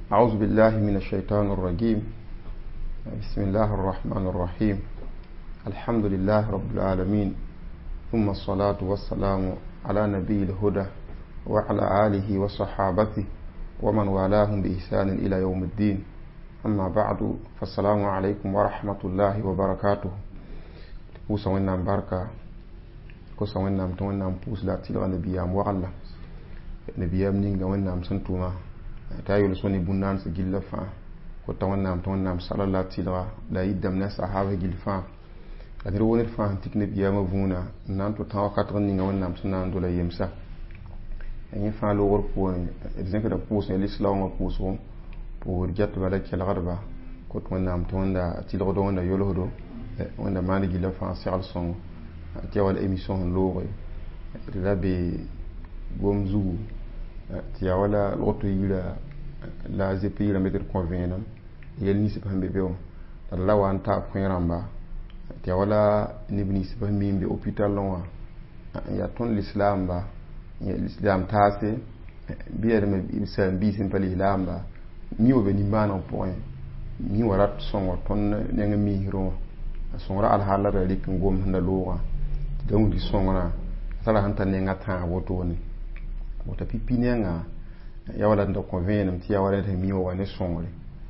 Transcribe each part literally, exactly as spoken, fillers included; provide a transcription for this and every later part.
أعوذ بالله من الشيطان الرجيم. بسم الله الرحمن الرحيم. الحمد لله رب العالمين، ثم الصلاة والسلام على نبي الهدى وعلى آله وصحابته ومن والاهم بإحسان إلى يوم الدين. أما بعد، فالسلام عليكم ورحمة الله وبركاته. Pusa wannan barka kusa wannan tun wannan pusa da tilga nabiyam wa Allah nabiyam ninga wannan sun tuma ta yi lusoni bunnan su gillafa ko ta wannan tun wannan sallallahu tilga da yiddam na sahaba gilfa kadir woni fa antik nabiyam vuna nan to tawa katran ninga wannan sunan dola yemsa en fa lo wor ko exemple da pusa l'islam wa puso pour jat bala kel garba ko wannan tun da tilga do wanda yolo wanda mani gila fa sal son ti wala émission lore rabe gomzu ti wala loto yila la zepi la meter convenant yel ni sipa mbebe o la wanta kwiramba ti wala ni bni sipa mimbe hôpital lonwa ya ton l'islam ba ya l'islam tase biere me bisa bi simpali lamba mi o be ni mana point mi warat son ton nenga mi hiro songra alhala da likin gom handa loga don di songra sala hanta ne ngata woto ne wota pipi ne nga ya wala ndo convene mti ya wala da miyo wa ne songre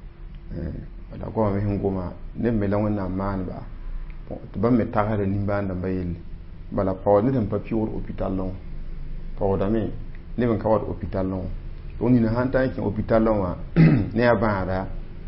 eh ala ko me ngoma ne me la wona man ba to ba me tagare limbanda bayel bala paw ne dem papier hôpital long paw da me ne ben kawat hôpital long oni na hanta ki hôpital long wa ne abara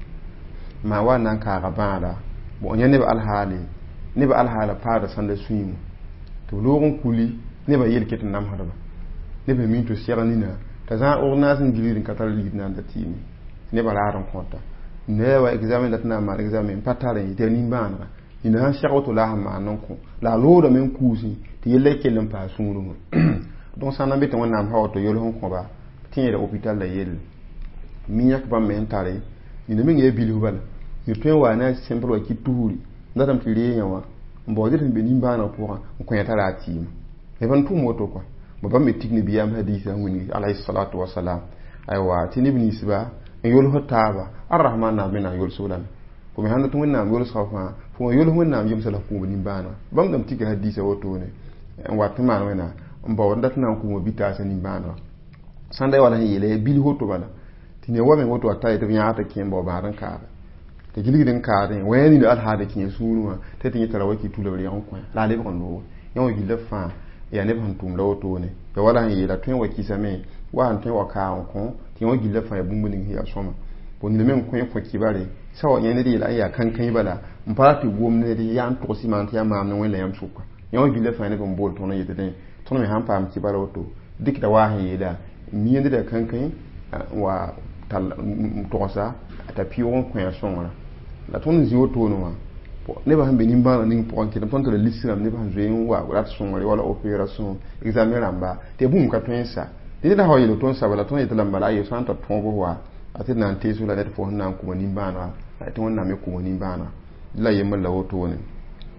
ma wa nan ka ga bara bo nya ne ba alhaali ne ba alhaala paada sanda suimu to logon kuli ne ba yelket nam harba ne ba minto siranina ta za ornas ngilirin katal lidna da timi ne ba laaran konta ne wa examen dat na ma examen patare de nimbana ina shaqatu la ma non ko la lodo men kusi ti yelle kelen pa sunu donc ça n'a beto wona am hawto yolo hon ko ba tiye da hôpital la yel minyak ba men tare ni me ngi bilu bala ni tun wa na sempre wa kituri ndatam tire yawa mbo de be nimba na pour ko yata la tim e ban tu moto quoi mo ba me tikni biyam hadisi ngoni alayhi salatu wassalam aywa tini ibn isba yul hotaba arrahman na bina yul sulan ko mi handa tun na yul safa fo yul hun na yum sala ko nimba na bam dam tikni hadisi woto ne wa tuma wena mbo ndatna ko mo bitasa nimba na sanda wala ni yele bil hoto bala tini wa me woto atay to nyaata kimbo ba ran ka te giligin kaare wayni da alhaada kin sunuwa te tin tara waki tulawri yan kwa la le bon no yan gilla fa ya ne ban tum lawoto ne ya wala yi la tun waki same wa an tun waka an kon tin wa gilla fa ya bumbunin ya soma bon ne men kun fa kibare sawa yan ne la ya kan kan bala mpati gomne ri yan to simant ya ma nan wala yan suka yan gilla fa ne bon bol to na yede den to me han pam kibare woto dik da wa yi da mi yende da kan kan wa tal to sa ta pion kun ya soma la ton zio to no ne ba hambe nimba na ning point ke ton to le lislam ne ba hanzo wa rat songore wala opération examen ramba te bum ka tensa te da hawo ton sa bala ton yitala mbala yo santa tombo wa ati nan te su la net fo nan ko nimba na ati wonna me ko nimba na la yemma la woto ne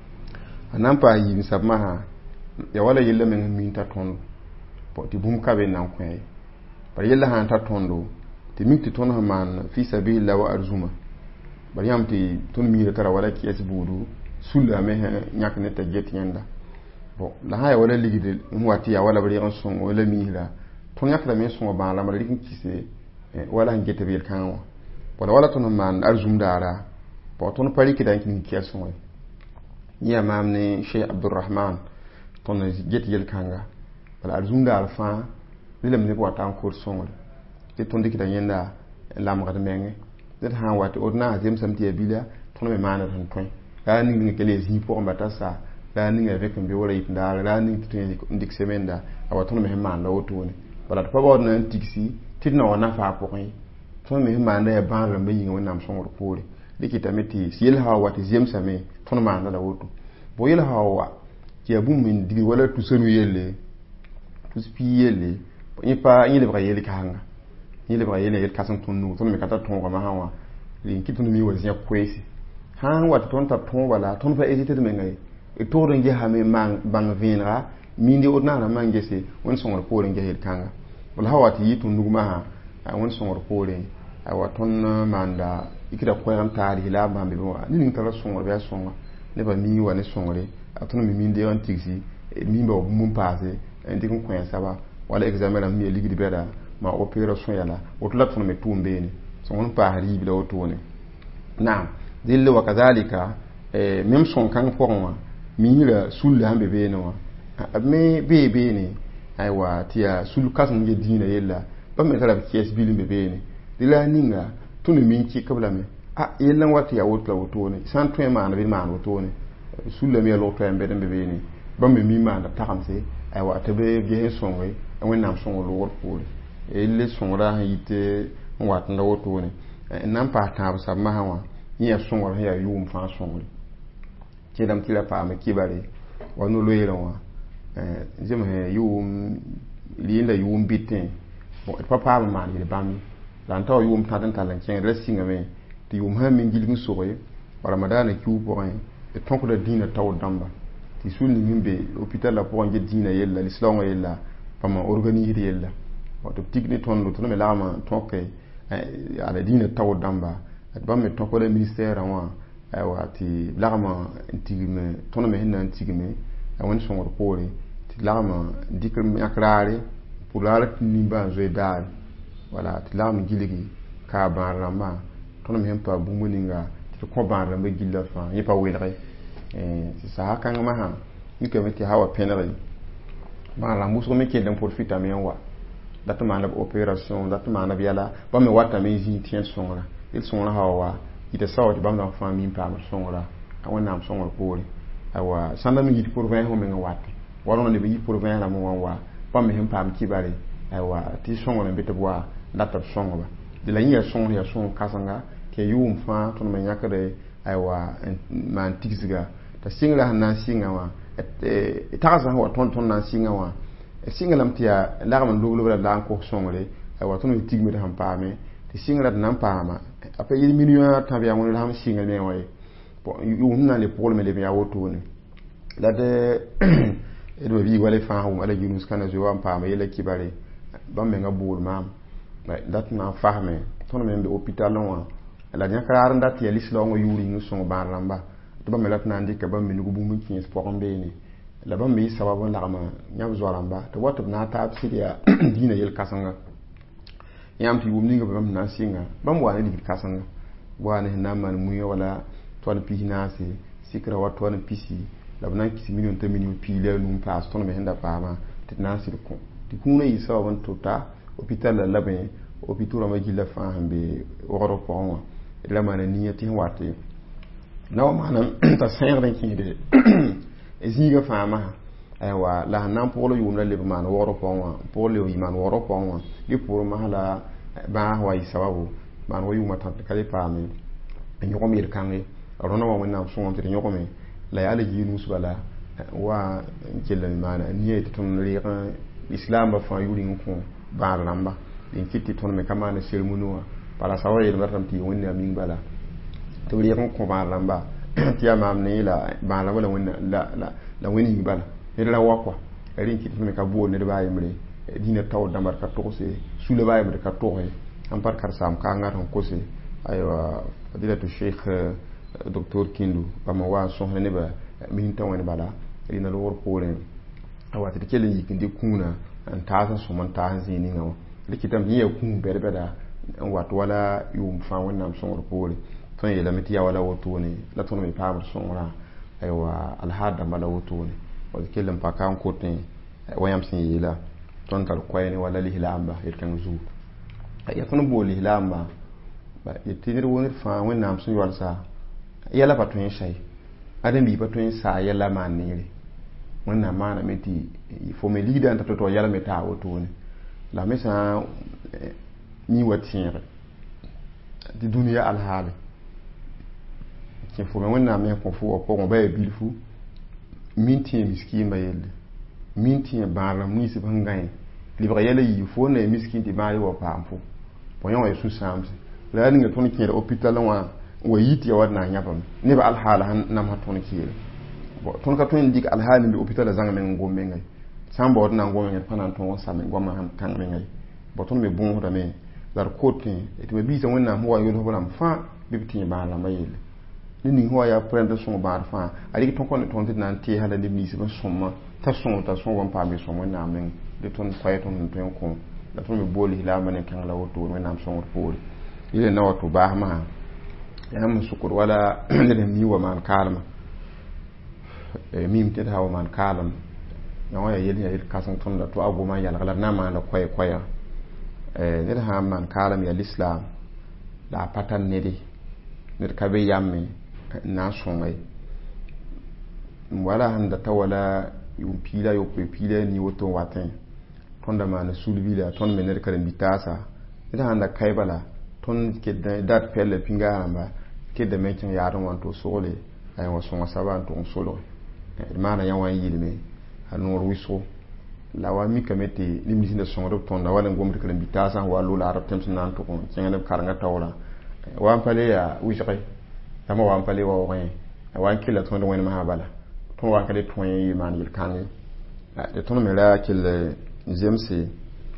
anan pa yi sabma ha ya wala yella men min ta ton po ti bum ka be nan ko e par yella han ta tondo te mikti ton ha man fi sabilillah wa arzuma bari am ti ton mi tara wala ki es budu sulla me nyak ne ta jet yanda bon la ha wala ligide mu wati ya wala bari an son wala mi la ton yak la me son ba la mari kin kise wala ngete be kan wala wala ton man arzum dara po ton pari ki dan kin kiyason ya mamne Sheikh Abdurrahman ton jet yel kanga wala arzum dara fa dilam ne ko tan ko son te ton dikita yanda la ma ga menge dat han wat ordna azem samti abila ton me mana tan ton la ni ngi kele zi po mbata sa la ni avec mbe wala itnda la ni tin ndik semenda awa ton me man la woto ne bala to ba na tiksi tidna wana fa po ko ton me man da ban ran be yin wona son wor pore likita meti sil ha wat zem same ton man la woto bo yel ha wa ki abum min digi wala tu senu yelle tu spi yelle ni pa ni le bra yelle kanga ni le ba yele kasan tonu ton me kata ton ma hawa li kitunu mi wazia kwesi han wat ton ta ton wala ton fa hésiter de mengai e to ronge ha me man bang vinra mi ndi odna na mangese won sonor ko ronge hel kanga wala hawati yitu nuguma ha won sonor ko le ay wa ton manda ikida ko yam taari la ba be wa ni ni tara songo be songo ne ba mi wa ne songore atun mi min de on tiksi mi ba mum passé ndi ko ko saba wala examen am mi ligi di beda ma opération yala wotu la tun me tumbe ni songo pa hari bi la wotu ne naam dille wa kadhalika eh même son kan ko wa mi la sul hambe be no me be be ni ay wa tia sul kas mu dina yella ba me tara kies bilimbe be ni dila ninga tunu min ki kabla me a yellan wata ya wotu la wotu ne san tun ma na be ma wotu ne sul le me lo to embe be be ni ba me mi ma na takamse ay wa tabe ge sonwe en nam songo lo wor pole e le songra yite wat na wotu ne nan pa ta sa ma hawa ni ya songo ya yum fa songo ke dam tila pa me kibare wonu lo yero wa eh jeme yum li nda yum bitin bon papa ma ni bami dan taw yum ta dan talan ken resinga me ti yum ha min gilgin soye wala madana kiu po en e tonko da dina taw damba ti sulni mimbe hôpital la po ngi dina yella l'islam yella pama organiser yella wato tikni ton do to me lama tonke ala dina taw damba at bamme tonko le ministère wa ay wati lama tigme tono me hinna tigme awon songor pore ti lama dikrim akrare pour la ni ba zo dal wala ti lama giligi ka ba ramba tono me hempa bu muninga ti ko ba ramba gilla fa yepa welre eh si sa kan ma ha ni ke meti hawa penere ba la muso me ke dan profita me wa datu ma na opération datu ma na biala ba me wata me zi tien songra il songra hawa ite sawti bam na fa mi pa ma songra awon nam songra pole awa sanda mi yiti pour vingt ho me ngawati warono ne bi yiti pour vingt la mo wa pa me him pa mi kibare awa ti songra be tebwa data songra de la nya songra ya son kasanga ke yum fa to me nyakare awa man tixiga ta singla hanan singa wa et taza ho ton ton nan singa wa singa lam tia la man luglu la ko songre awa to me tigme de ham pa me ti singa nan pa ma après il minua tabia won la ham singa me way bon yum na le problème le ya woto ne la de edo vi wale fa hu ala yunus kana jo am pa ma yele kibare bambe nga bul mam dat na fahme ton me be hôpital non la nya krar ndat ya l'islam yuri ngu son ba lamba to bambe lat na ndika bambe nugo bu mun kin sport mbe ni la bambe sababu la ma nyam zo lamba to wat na ta absidia dina yel kasanga yam ti wumni nga bam na singa bam wani di kasanga wani na man muyo wala to an pihina se sikra wat to an pisi la bana kisi million te million pi le num place to me henda pa ma tena sir ko ti kuna yi sababu to ta hôpital la labe hôpital ma gilla fa hambe woro ko on la mana niyati wate naw manam ta sayre ki de eziga fa ma aywa la nan pour le yum la le man woro ko on pour le yiman woro ko on li pour ma la ba wa sababu man wo yuma tan kale pa me nyoko mir kange rona wa wona so on te nyoko me la ya le yinu subala wa jelle mana niyati ton ri islam ba fa yuri ko ba lamba din fitti ton me kamane sermuno para sawa yel martam ti wonni amin bala to ri ko ba lamba ti amam ne la ba la wala wonna la la la woni bala ila wakwa rin ki me ka bo ne ba yimre dina taw damar ka to se sule ba yimre ka to he am par kar sam ka ngar ko se aywa fadilatu sheikh docteur Kindu ba ma wa so ne ba min tawani bala ina lo wor pole awati kele yikindi kuna an taasa so man taa zini ngawa likitam ni ya kun berbe da wato wala yum fa wannan son wor pole ton yela miti ya wala woto ne la ton me pa son wala aywa alhada mala woto ne o kelam pa kan ko tin wayam sin yela ton tal koyni wala lihlamba yetkan zu ya ton bo lihlamba ba yetinir wonir fa wannan son ywal sa yala patun shay adan bi patun sa yala manire wannan mana meti fo me leader ta to yala meta woto ne la mesa ni watire di dunia alhali ke fo me wannan me ko fo ko mo baye bilfu minti miskin ba yelle minti ba la muisi bangaye libra yala yi fo na miskin di mari wo pamfo ponyo e su samse la ni ngatoni ke hôpital wa wa yiti wadna nyabam ne ba alhala han nam hatoni ke ton ka ton dik alhali bi hôpital zanga men ngombe ngay samba wadna ngombe ngay panan ton wasa men goma han kan men ngay bo ton me bon da me dar kotin et me bi ta wonna mo yo ho lam fa bi tin ba la mayele ni ni ho ya prendre son bar fa ali ton kon ton tin nan ti hala de mi se soma ta son ta son wan pa mi son wonna men de ton fa ton ton ko da ton me boli la manen kan la woto wonna am son woto ile na wato ba ma ya mun sukur wala ne mi wa man kalma e mi mte ha wa man kalam ya wa yeli ya kasan ton da to agoma ya la na ma na koy koya e ne ha man kalam ya islam da patan ne di ne ka be yamme na songai wala handa tawala yum pila yo pe pila ni woto watin ton da ma na sulbila ton me ne ka bitasa ne handa kaybala ton ke dat pelle pinga amba ke de mekin yaron wanto sole ay wa songa saban ton solo e mana yawan yilme hanor wiso lawa mi kamete limni na songa ton da wala ngom de bitasa wa lula arab tem nan to kon senga karanga tawla wa pale ya wishay tama wa pale wa wa wa kila ton do wen mahabala ton wa kale ton yi man yil kangi de ton me la kile zemse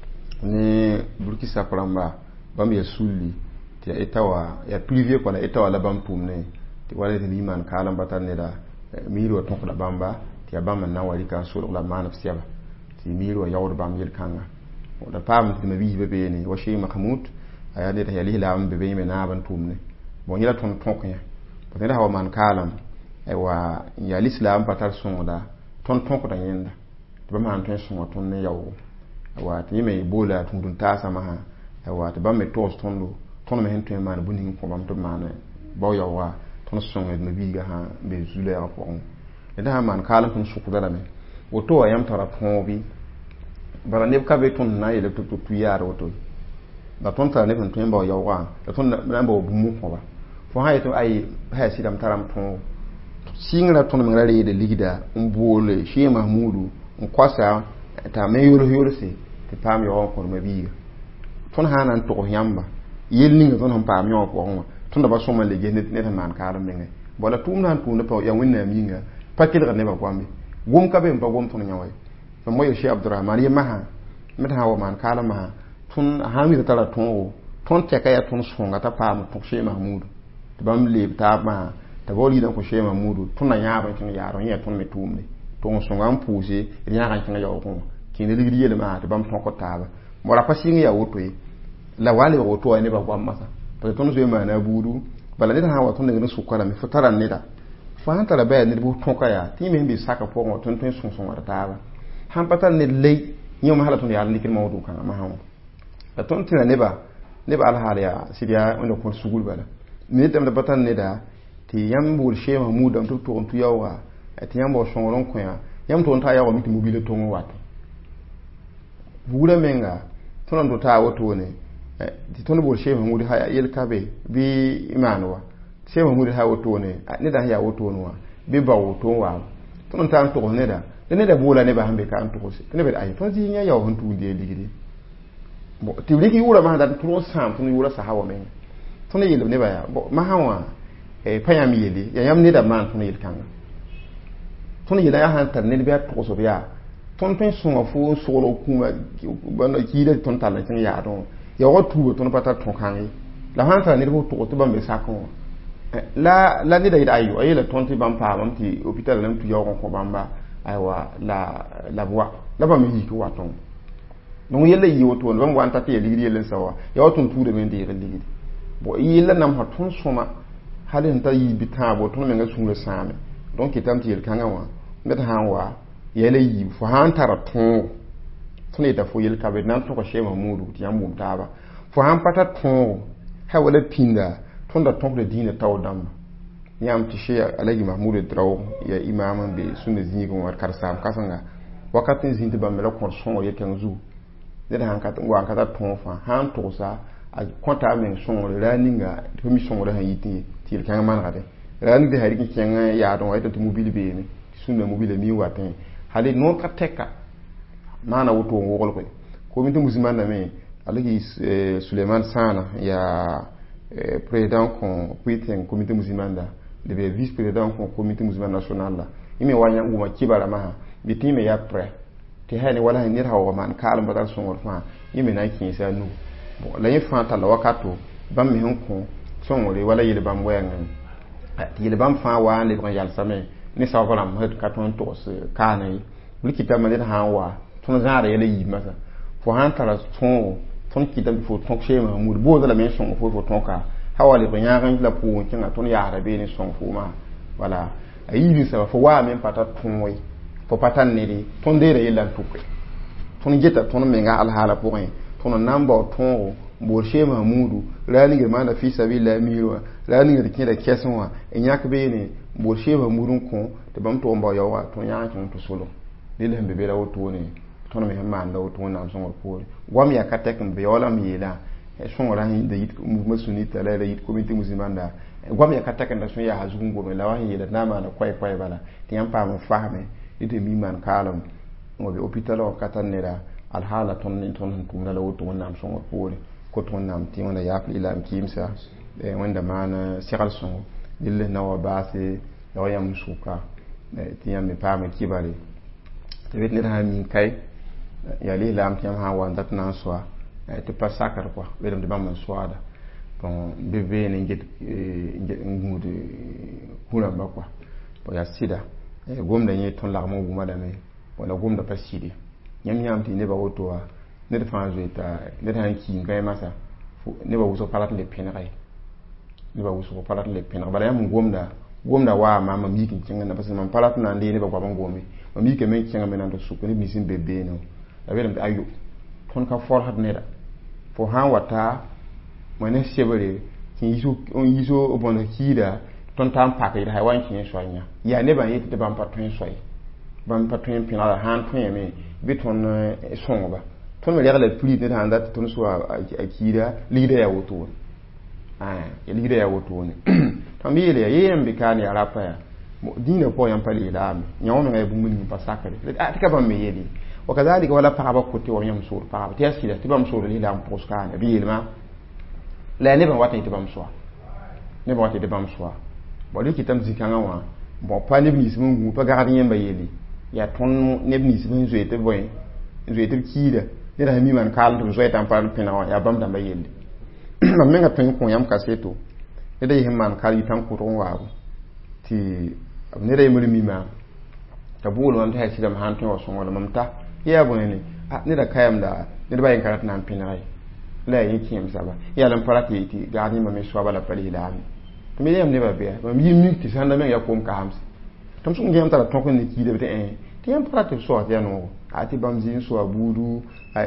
ni burkisa pramba bam ya sulli ti etawa ya privé ko la etawa la bam pumne ti wala ti liman kalam batan ne da miro ton ko da bamba ti abam na wali kan sul la man fsiaba ti miro yawd bam yel kanga o da pam ti mabi bebe ni wa shay mahmud aya de ya lila am bebe me na ban pumne bon yela ton ton ko ya ko da hawa man kalam e wa ya l'islam patar son da ton ton ko da yenda ti bam han ton son ton ne yawo wa ti me bola tun dun ta sama ha wa ta ba me tos tondo tono me hento man buni ko bam to man ba ya wa tono songa me biga ha be zule ya ko on e da man kala tun suku dala me o to ayam tara ton bi bara ne ka be ton na ile to to yar o to da ton tara ne ton ton ba ya wa da ton na ba bu mu ko ba fo ha to ai ha si dam taram ton singra ton me rare de ligida mbole shi mahmudu nkwasa ta me yoro yoro se te pam yo ko me biga ton hanan to yamba yelni ton han pam yo ko ton da ba so man le gene ne tan man karam me bola tum nan tum ne pa ya winna minga pakil ga ne ba kwambe gum ka be ba gum ton nyawai fa moyo shi abdurrahman ye maha met hawa man karam ma ton hami ta la ton ton te ka ya ton songa ta pam to shi mahmud to bam le ta ma ta boli da ko shi mahmud ton na ya ba ton ya ron ya ton me tum ne ton songa am puse ya kan kin ya ko kin le ligri yele ma to bam ton ko ta ba mora pasinga ya woto la wale woto ne ba kwam masa to ton so ma na buru bala ne ha wato ne su kwala mi fatara ne da fa han tara ba ne bu ton ka ya ti me bi saka po mo ton ton sun sun warta ba han patal ne le nyo ma hala ton ya likin mawdu kan ma ha da ton tina ne ba ne ba al hala ya sibiya wanda ko sugul bala ne tam da patal ne da ti yam bul she mahmud am to to tu yawa ti yam bo songoron ko ya yam to ta yawa mi ti mobile to mo wato bula menga tonon do ta woto ne ti tono bo shehu mudi haya yel kabe bi imanwa shehu mudi ha woto ne ne da ya woto no bi ba woto wa tonon ta to ne da ne da bula ne ba hambe ka an to ko se ne be ay to ji nya ya won tu de ligidi bo ti ligi wura ma da to sam tono wura sa hawa men tono yel ne ba ya bo ma hawa e payam yeli ya yam ne da man tono yel kanga tono yel ya han tar ne be to so biya ton ton sunga fo solo kuma bana kide ton tala tin ya don ya wotu ton pata ton kangi la hansa ne bo to to bambe sakon la la ni da ida ayo ayela ton ti bam pa bam ti hospital lam tu yo ko bamba aywa la la bwa la bam yi ko waton don yella yi woto bam wanta te ligiri yella sawa ya wotun tu de men de ligiri bo yella nam ha ton soma halin ta yi bita bo ton men ga sunga same donc itam ti yel kanga wa met hanwa yele yi fo han tara ton tone da fo yel kabe nan to ko shema mudu ti yamum taba fo han pata ton ha wala pinga ton da ton de dina tawdam nyam ti she alaji mahmud draw ya imam be sunna zingi ko war karsam kasanga wakatin zinti ba mela ko son ye kenzu de han kata ngwa kata ton fa han to sa a konta men son raninga to mi son han yiti ti kan man gade raninga de hari ken ya don wa to mobile be ni sunna mobile mi watin hali non ka teka mana wuto wogol ko comité musulman na me alaki Suleiman Sana ya président ko kuiten comité musulman da de vice président ko comité musulman national la ime wanya nguma kibara ma bitime ya pre te hani wala ni rawo man kalam badal songor fa ime na kin sa nu la yin fa ta la wakato bam mi hon ko sõngre wala yel bãmb wɛɛngẽ tɩ yel bãmb fãa wa n lebg n yalsame ne saoab rãmb sẽd ka tõnd togs kaana ye bɩ kɩtame ned sã n wa tõnd zãada yɛla yiibmã sa fo sã n tara tõogo tõnd kɩta tɩ fo tõk seemã mud boodã lame n sõng fo fo tõka ha wa lebg yãag la pʋʋn kẽngã tõnd yaasda bee ne sõng foomã wala a yiib sãba fo waame n pa tar tõog ye fo pa tar ned ye tõnd deera yella n tʋke tõnd geta tõnd menga alhaala pʋgẽ tõnd n na n bao tõogo boor sheema mudu la ninga maana fi sabila miirwa la ninga de kida kesonwa en yak beene boor sheema mudun ko te bam to mba yawa to yaa kin to solo dile hembe be la woto ne to me hemma anda woto na am songo poore gwam ya katek mbe wala mi yela e songo la hin de yit mu sunita la yit comité musimanda gwam ya katek nda sun ya hazungo me la wa yela na ma na kwai kwai bala ti am pa mo fahme ite mi man kalam ngo be hôpital o katanera al hala ton ni ton tum la woto na am songo poore ko tõnd nam tɩ wẽnda yaap ila n kɩɩmsa wẽnda maan segl sõngo dɩll na wa baase ya wa yãmb sʋka tɩ yãmb me paam kɩbare tɩ bet ned sã n min kae yaa lislaam tɩ yãmb sã n wa n dat na n soa tɩ pa sakr kɔa welem tɩ bãmb n soaada bɩ beene n get n gũud kũ-rãmba kɔa yaa sɩda gomda yẽ tõnd lagm n wʋma lame la gomda pa sɩd yãmb yãmb tɩ nebã woto wa ned fãa zoeta ned sã n kiim gãe masã nebã wʋsg pa rat n le pẽnega ye nebã wʋsg pa rat n le pẽneg bala yãmb n gomda gomda waa mam mam yik n kẽngẽnda parce que mam pa rat n na n lee nebã goab n gome mam yikame n kẽngame nan tɩ sʋk neb nins n be beene la welm tɩ ayo tõnd ka forsd neda fo sã n wa taa ma ne sebre tɩ n yiso bõnd kiida tõnd ta n pak yɩ ha wa n kẽ n soa yã yaa nebã n yetɩ tɩ bãmb pa tõe n soa ye bãmb pa tõe n pẽnegda sã n tõeme bɩ tõnd sõngba tõnd me regla prit ned sã n dat tɩ tõnd soa a kiida ligda yaa woto ya ligda yaa woto ne tõnd me yeele yaa yee yãmb be kaan yaa rapa yaa dĩinã pʋgẽ yãmb pa leelaame yã wã mengã yaa bũmb ning pa sakre tɩ ka bãmb me yeele wa kadhalika wala pagba kote wa yãmb soor pagba tɩ yaa sɩda tɩ bãmb soor lislaam pʋgs kaane bɩ yeelmã la yaa nebã wat n yetɩ bãmb soa nebã wat n yetɩ bãmb soa bõ rɩk kɩtame zĩ-kãngã wã bõ pa neb ninsb n gũ pa gãgd yẽmba yeele yaa tõnd neb ninsb n zoe tɩ bõe n zoe tɩ b kiida ned sã mi man kaalem tɩ b zoɛɛtã n pa rat pẽneg wã yaa bãmb dãmba yelle mam mengã tõe n kõ yãmb kaseto neda yɩs n maan kaal yɩ tãn kʋdg n waago tɩ b neda yembr mi maam t'a bool mam tɩ yaa sɩdame sã n tõe wa sõngda mam ta yaa bõe ne neda ka yamda nedbã yen ka rat na n pẽnega ye la yaa yẽ kẽem saba yal n pa rat ye tɩ gãagd yẽmba me soaba la pa lislaame tɩ me yãmb nebã bɩa mam yɩ mik tɩ sãnda meng yaa kom kaamse tɩ m sʋk yãmb tara tõk n ne kiida tɩ ẽ tɩ yãmb pa rat tɩ b soa tɩ yaa noogo a tɩ bãmb zĩ n soa buudu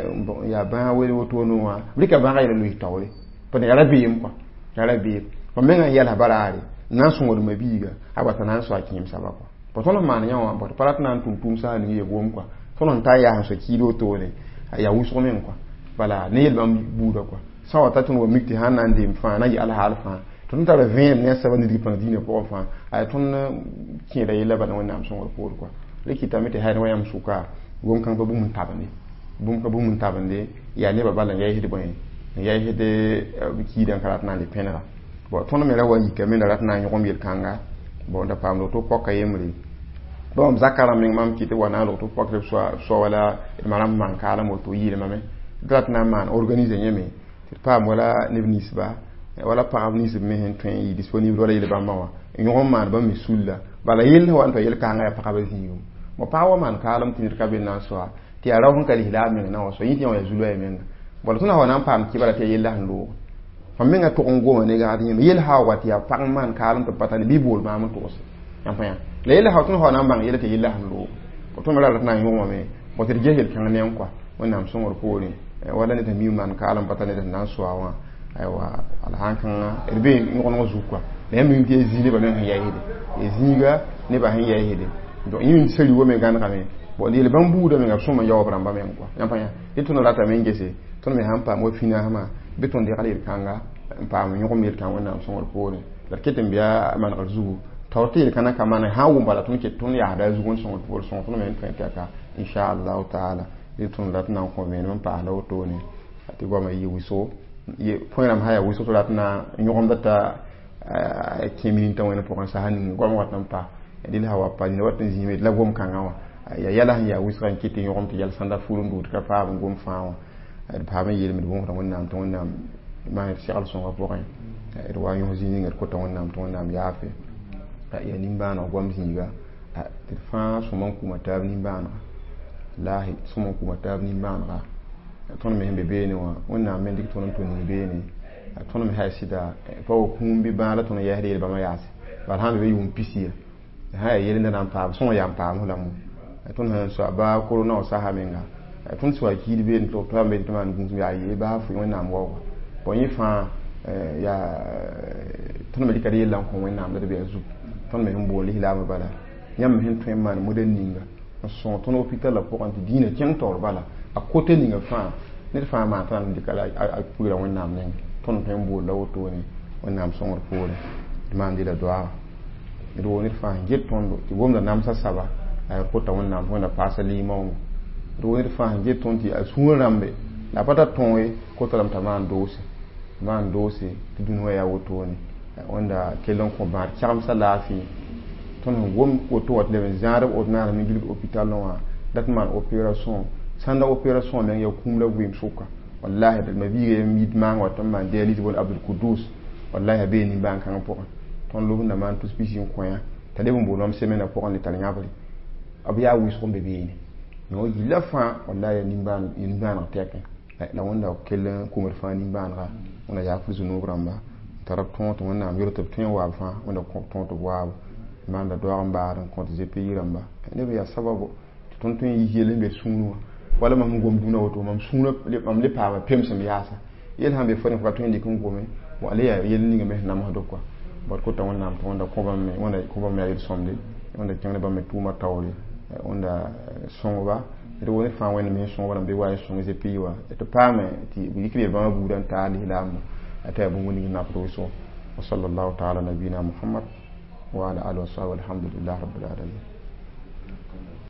yaa bãa wel wotoone wã b rɩka bãga yɛla loes taoore pd yaa ra beem kɔa yaa ra beem mam mengã n yɛlsa baraare n na n sõngdma biiga a bata na n soa kẽem saba kɔa pa tõnd n maan yã wã bõt pa rat na n tʋm tʋʋm saa ning yegom kɔa tõnd n ta n yaa sẽn soa kiid wotoone yaa wʋsg meng kɔa bala ne yel bãmb buuda kɔa sã wa ta tõnd wa mik tɩ sã n na n deem fãa na n yɩ alhaal fãa tɩ tõnd tara vẽem ne a saba nidg pãng dĩinã pʋgẽ fãa a tõnd kẽeda yella bala wẽnnaam sõngd poor kɔa rɩk kɩtame tɩ sãd wa yãmb sʋka gom-kãng pa bũmb n tabende bũmb ka bũmb n tabende yaa nebã bala n yaɩsd bõe n yaɩsd kiidã ka rat na n le pẽnega bon tõnd me ra wa yikame la rat na n yõgem yel-kãnga bon da paam loto pɔka yembre bon zakã rãmb meng mam kɩ tɩ wa na n loto pɔk tɩ b soa wala d ma rãmb maan kaalem woto yɩɩlmame d rat na n maan organise yẽme tɩ d paam wala neb ninsba wala pagb ninsb me sẽn tõe n yɩ disponible wala yel bãmbã wã n yõg n maan bãmb me sulla bala yell sẽn wa n tɩ wa yel-kãngã yaa pagba zĩigem mo pa wa man kaalem tɩ ned ka be na n soa tɩ yaa rao sẽn ka lislaam meng na wa soa yẽ tɩ yã wa yaa zulwɛɛ menga bala tõnd wa na n paam kɩbara tɩ yaa yella sẽn loog fãmb menga tʋg n goma ne gãad yẽme yell sã wa tɩ yaa pag n maan kaalem tɩ b pa tã ne bɩ bool maam n tʋgse yãmb pa yã la yella sã tõnd wa na n bãng yella tɩ yella sẽn loog tõnd me ra rat na n yõgmame bõ tɩ d ges yel-kãng neng kɔa wẽnnaam sõngr poorẽ wala ned sẽn mi n maan kaalem pa tã ned sẽn na n soa wã aywa alsãn kãngã d bee yõgeneg zug kɔa la yãmb mim tɩ yaa zĩig nebã meng sẽn yaɩsde ya zĩiga nebã sẽn yaɩsde donc yẽ sari wa me gãnegame bon yel bãmb buuda menga b sõma yaob rãmba meng kɔa yãmb pa yã dɩ tõnd ratame n gese tõnd me sã n paam wa fĩnaasmã bɩ tõnd degl yel-kãnga n paam yõgem yel-kãng wẽnnaam sõngr poorẽ la d ket n bɩa manegr zugu taoor tɩ yel-kãnã ka maan sã n wʋm bala tõnd ket tõnd yaasda a zug n sõngr poor sõng tõnd me n tõe n tɛka inchallahu taala dɩ tõnd rat na n kõ vẽenem n paasla wotone tɩ goama yɩ wɩso põe rãmb sã yaa wɩso tɩ rat na n yõgemda t'a kẽ min t'a wẽn pʋgẽ sã ning goama wat n pa dɩl sã wa pa nina wat n zĩime la gom-kãngã wã ya yɛla sẽn yaa wɩsgã n kɩt tɩ yõgem tɩ yɛl sãnda fur n duud ka paam n gom fãa wã d paam n yeel-md bõosda wẽnnaam tɩ wẽnnaam maan d segl sõnga pʋgẽ d wa yõs zĩig d kota wẽnnaam tɩ wẽnnaam yaafe yaa nimbãaneg goam zĩiga tɩ d fãa sõma n kʋma taab nimbãanega lahi sõma n kʋma taab nimbãanega tõnd me sẽn be beene wã wẽnnaam me dɩk tõnd n tʋ ning beene tõnd me haa sɩda pa wa kũum bɩ bãa la tõnd n yɛsd yel-bãmbã yaase bal sãn be be yʋʋm pisiya sã yaa yel-nda na n paam sõng yaa n paam la mo tõnd sẽn soa baa korona wã sasa menga tõnd sẽn wa kiid beene tɩ tɩ me tɩ maan gũusum yaa yee baa fo wẽnnaam waooga bõe yẽ fãa yaa tõnd me dɩka d yella n kõ wẽnnaam la d be a zug tõnd me sẽn boond lislaamã bala yãmb me sẽn tõe n maan modã ninga n sõng tõnd hôpital la pʋgẽ tɩ dĩinã kẽng taoor bala a kote ninga fãa ned fãa maan tɩ na dɩka a pugra wẽnnaam nengẽ tõnd tõe n boond la wotone wẽnnaam sõngd poore d maan dɩ la doaaga d woo ned fãa sẽn get tõndo tɩ gomda namsã saba a kota wẽnnaam tɩ wẽnna paasa limaoongẽ d woo ned fãa sẽn get tõnd tɩ a sũurã rãmbe la a pa tar tõog ye kota lame t'a maan doose maan doose tɩ dũni wã yaa wotone wẽnda kell n kõ bãad kɛgemsã laafɩ tõnd sẽn gom woto wã tɩ leb n zãad b ordinaarã me gilgd hôpitalẽ wã dat n maan opération sãnda opération meng yaa kũum la vɩɩm sʋka wallahi d ma biiga yem yit maang wa tɩ n maan dialyse bõn abdul kudus wallahi a bee nimbãan-kãngã pʋgẽ tõnd lobsda maan tus pisi n kõ-yã t'a leb n boolame semena pʋgẽ le tar yãbre b yaa wɩsg n be beene yõ yilla fãa wallahi yaa nimbãaneg tɛkẽ la wẽnda kell n kʋmd fãa nimbãanega wẽnna yaafr zu-noob rãmba tara b tõog tɩ wẽnnaam yʋr tɩ b tõe n waab fãa wẽnda tõog tɩ b waab maanda doaag n baad n kõ tɩ zpi rãmba neb yaa sababo tɩ tõnd tõe n yis yell n be d sũur wã wala mam sẽn gom dũnã woto mam sũurã mam le paama pemsem yaasa yel sãn be fo ne fa tõe n dɩk n gome wa le yaa yell ninga me sẽn namsd dʋka bad kota wẽnnaam tɩ wẽnda kõ bãmb me wẽnda kõ bãmb me a yel-sõmde wẽnda kẽngd bãmb me tʋʋma taoore wẽnda sõngba d woo ned fãa wẽnd me sẽn sõngba rãmb be wa n sõng zpi wã tɩ paame tɩ b yik yel-bãmbã buudã n taag lislaambã a t'a yaa bũmb ning napd wʋsgo wa sallallahu taala nabina muhammad wa ala alihi wa sahbihi alhamdulillahi rabbil alamin